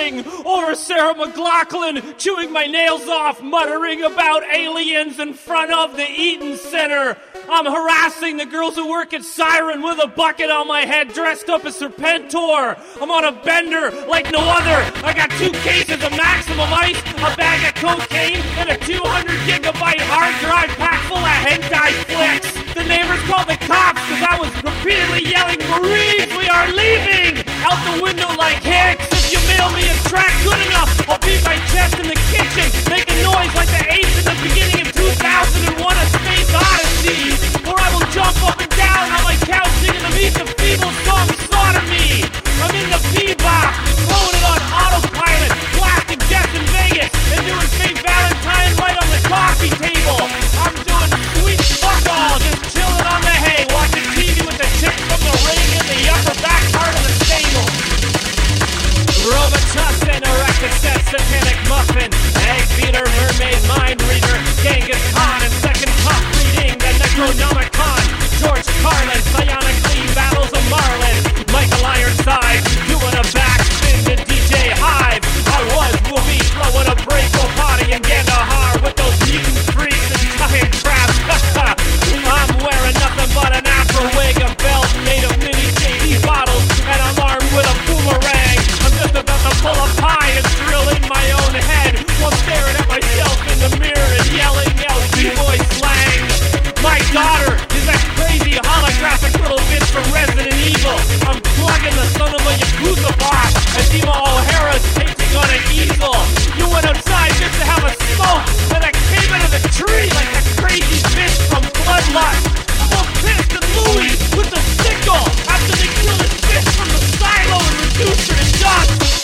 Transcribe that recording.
drooling over Sarah McLachlan, chewing my nails off, muttering about aliens in front of the Eaton Center. I'm harassing the girls who work at Siren with a bucket on my head, dressed up as Serpentor. I'm on a bender like no other. I got 2 cases of Maximum Ice, a bag of cocaine, and a 200-gigabyte hard drive pack full of hentai flicks. The neighbors called the cops because I was repeatedly yelling, "Maurice, we are leaving!" out the window like Hicks. If you mail me a track good enough, I'll beat my chest in the kitchen, make a noise like the apes in the beginning of 2001: A Space Odyssey. Or I will jump up and down on my couch singing the Meet the Feeble song "Slaughter Me." I'm in the bebop, blowing it on autopilot, blasting Death in Vegas, and doing St. Valentine right on the coffee table. I'm doing sweet fuck all, just chilling on the hay, watching TV with the chick from the ring in the upper back part of the stable. Robitussin, Erectus, Satanic Muffin, Egg Beater, Mermaid, Mind Reader, Genghis Khan, and Second Puff reading the Necronomicon, George Carlin, Psionically Battles of Marlin, Michael Ironside, doing a backspin to DJ Hive. I will be flowing a Breako party in Kandahar with those mutant freaks and giant crabs. I'm wearing nothing but an afro wig, a belt made of mini JD bottles, and I'm armed with a boomerang. I'm just about to pull a pie and drill in my own head while staring at myself in the mirror and yelling out B-boy slang. My daughter is that crazy holographic little bitch from Resident Evil. I'm plugging the son of a Yakuza boss as Dima O'Hara's painting on an easel. You went outside just to have a smoke, and I came out of the tree like a crazy bitch from Bloodlust. I'm all pissed at Louis with the sickle after they killed his bitch from the silo and reduced her to dust.